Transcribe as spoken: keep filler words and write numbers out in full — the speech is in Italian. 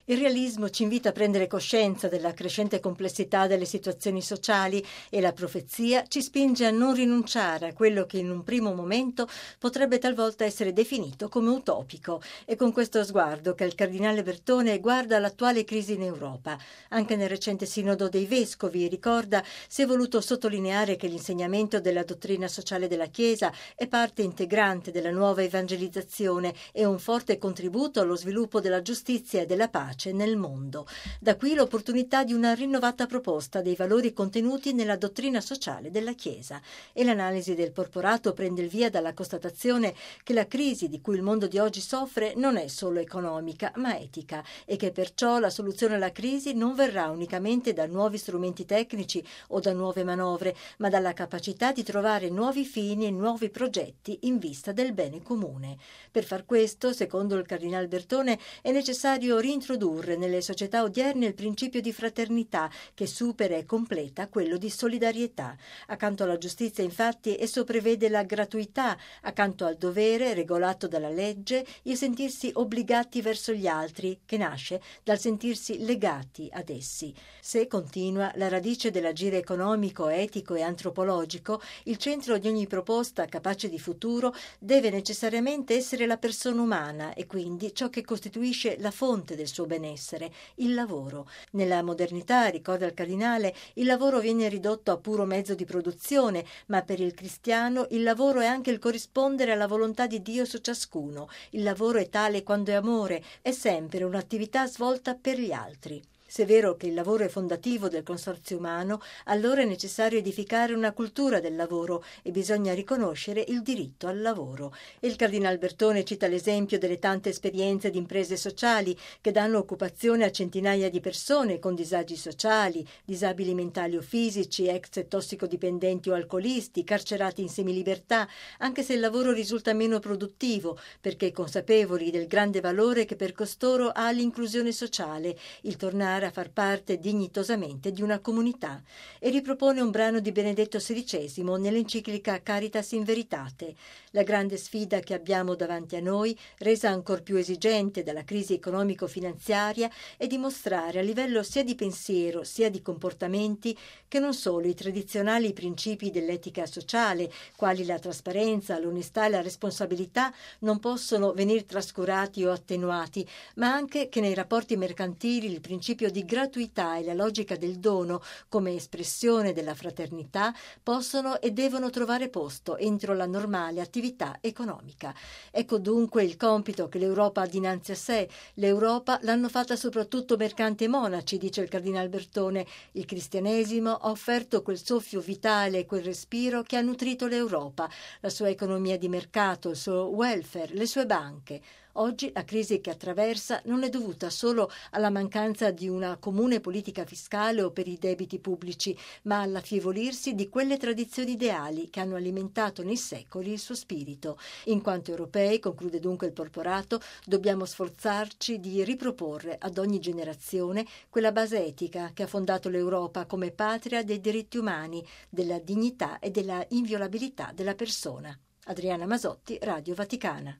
Il realismo ci invita a prendere coscienza della crescente complessità delle situazioni sociali e la profezia ci spinge a non rinunciare a quello che in un primo momento potrebbe talvolta essere definito come utopico. È con questo sguardo che il cardinale Bertone guarda l'attuale crisi in Europa. Anche nel recente Sinodo dei Vescovi, ricorda, si è voluto sottolineare che l'insegnamento della dottrina sociale della Chiesa è parte integrante della nuova evangelizzazione e un forte contributo allo sviluppo della giustizia e della pace nel mondo. Da qui l'opportunità di una rinnovata proposta dei valori contenuti nella dottrina sociale della Chiesa. E l'analisi del porporato prende il via dalla constatazione che la crisi di cui il mondo di oggi soffre non è solo economica, ma etica, e che perciò la soluzione alla crisi non verrà unicamente da nuovi strumenti tecnici o da nuove manovre, ma dalla capacità di trovare nuovi fini e nuovi progetti in vista del bene comune. Per far questo, secondo il cardinal Bertone, è necessario reintrodurre nelle società odierne il principio di fraternità che supera e completa quello di solidarietà. Accanto alla giustizia, infatti, esso prevede la gratuità, accanto al dovere regolato dalla legge, il sentirsi obbligati verso gli altri, che nasce dal sentirsi legati ad essi. Se, continua, la radice dell'agire economico, etico e antropologico, il centro di ogni proposta capace di futuro deve necessariamente essere la persona umana e quindi ciò che costituisce la fonte del suo benessere, il lavoro. Nella modernità, ricorda il cardinale, il lavoro viene ridotto a puro mezzo di produzione, ma per il cristiano il lavoro è anche il corrispondere alla volontà di Dio su ciascuno. Il lavoro è tale quando è amore, è sempre un'attività svolta per gli altri. Se è vero che il lavoro è fondativo del consorzio umano, allora è necessario edificare una cultura del lavoro e bisogna riconoscere il diritto al lavoro. E il cardinal Bertone cita l'esempio delle tante esperienze di imprese sociali che danno occupazione a centinaia di persone con disagi sociali, disabili mentali o fisici, ex tossicodipendenti o alcolisti, carcerati in semilibertà, anche se il lavoro risulta meno produttivo, perché consapevoli del grande valore che per costoro ha l'inclusione sociale, il tornare a far parte dignitosamente di una comunità. E ripropone un brano di Benedetto sedicesimo nell'enciclica Caritas in Veritate. La grande sfida che abbiamo davanti a noi, resa ancor più esigente dalla crisi economico-finanziaria, è dimostrare a livello sia di pensiero sia di comportamenti che non solo i tradizionali principi dell'etica sociale, quali la trasparenza, l'onestà e la responsabilità, non possono venir trascurati o attenuati, ma anche che nei rapporti mercantili il principio di gratuità e la logica del dono come espressione della fraternità possono e devono trovare posto entro la normale attività economica. Ecco dunque il compito che l'Europa ha dinanzi a sé. L'Europa l'hanno fatta soprattutto mercanti e monaci, dice il cardinal Bertone. Il cristianesimo ha offerto quel soffio vitale e quel respiro che ha nutrito l'Europa, la sua economia di mercato, il suo welfare, le sue banche. Oggi la crisi che attraversa non è dovuta solo alla mancanza di una comune politica fiscale o per i debiti pubblici, ma all'affievolirsi di quelle tradizioni ideali che hanno alimentato nei secoli il suo spirito. In quanto europei, conclude dunque il porporato, dobbiamo sforzarci di riproporre ad ogni generazione quella base etica che ha fondato l'Europa come patria dei diritti umani, della dignità e della inviolabilità della persona. Adriana Masotti, Radio Vaticana.